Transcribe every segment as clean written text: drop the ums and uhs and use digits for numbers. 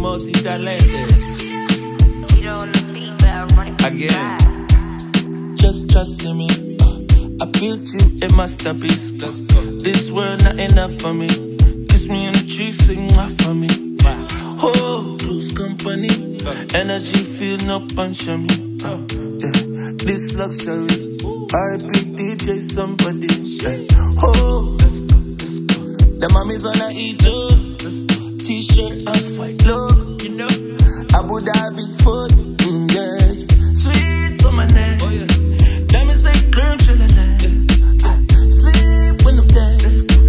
multi-talented. Again. Just trust in me. I built you a masterpiece. Let's go. This world not enough for me. Kiss me in the cheek, sing off for me. Oh, close company. Energy feel no punch on me. This luxury. I be DJ somebody. Oh, let's go. The mommy's on a eater. T-shirt and fight love. You know, Abu Dhabi food. Yeah. Sweet on my neck. Oh, yeah. Let me say, girl, chillin'. Sleep when I'm dead. Let's go.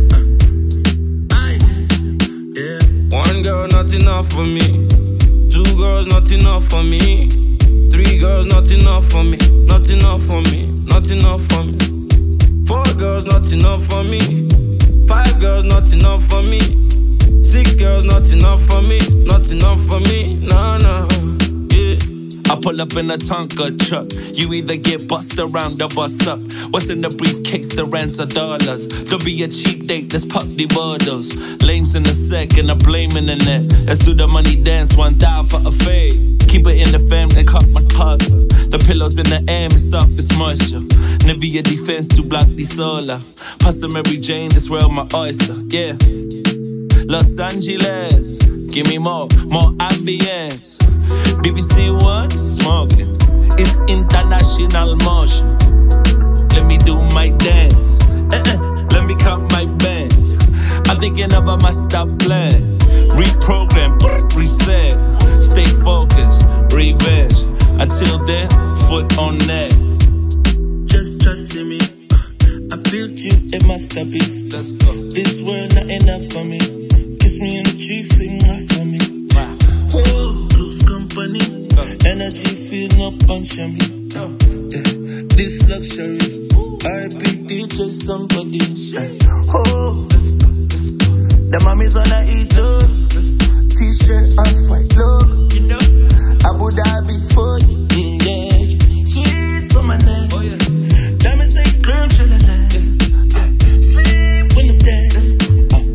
Yeah. One girl, not enough for me. Two girls, not enough for me. Three girls, not enough for me. Not enough for me. Not enough for me. Four girls, not enough for me. Five girls, not enough for me. Six girls, not enough for me. Not enough for me. Nah, nah. Yeah. I pull up in a Tonka truck. You either get bust around or bust up. What's in the briefcase? The rands of dollars. Don't be a cheap date, let's pop the bottles. Lames in the sec and I blame in the net. Let's do the money dance, one down for a fade. Keep it in the fam and cut my cousin. The pillows in the air, it's soft, it's moisture. Nivea defense to block the solar. Pasta Mary Jane, this world my oyster. Yeah. Los Angeles, give me more ambience. BBC One, smoking. It's international motion. Let me do my dance. Let me count my bands. I'm thinking of a master plan. Reprogram, reset. Stay focused, revenge. Until then, foot on neck. Just trust in me. I built you a masterpiece. Let's go. This world not enough for me. Kiss me in the cheek, sing off for me. Oh, close company. Energy feel no punch on me. This luxury. I be DJ somebody. Oh, let's go. The mommy's on a eater. T-shirt and fight love. You know, Abu Dhabi food. Yeah, sweet on my neck. Oh yeah. Let me say, girl, chillin'. Sleep when I'm dead. Let's go.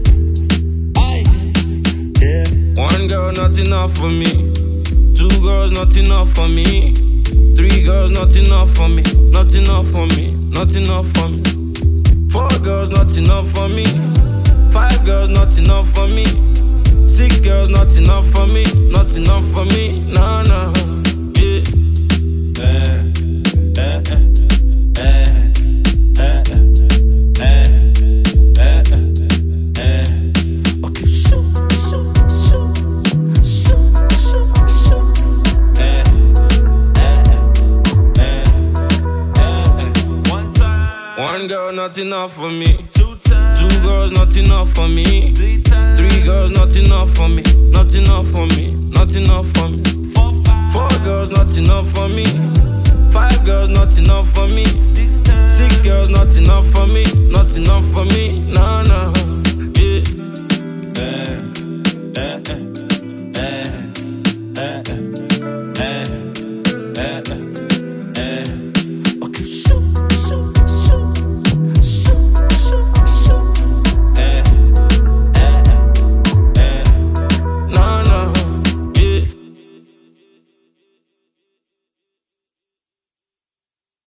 Yeah. One girl, not enough for me. Two girls, not enough for me. Three girls, not enough for me. Not enough for me. Not enough for me. Four girls, not enough for me. Five girls, not enough for me. Six girls, not enough for me. Not enough for me. Nah, nah. Yeah. Okay, shoot. One girl, not enough for me. Two girls, not enough for me. Three girls, not enough for me. Not enough for me. Not enough for me. Four girls, not enough for me. Five girls, not enough for me. Six girls, not enough for me. Not enough for me. Nah, nah.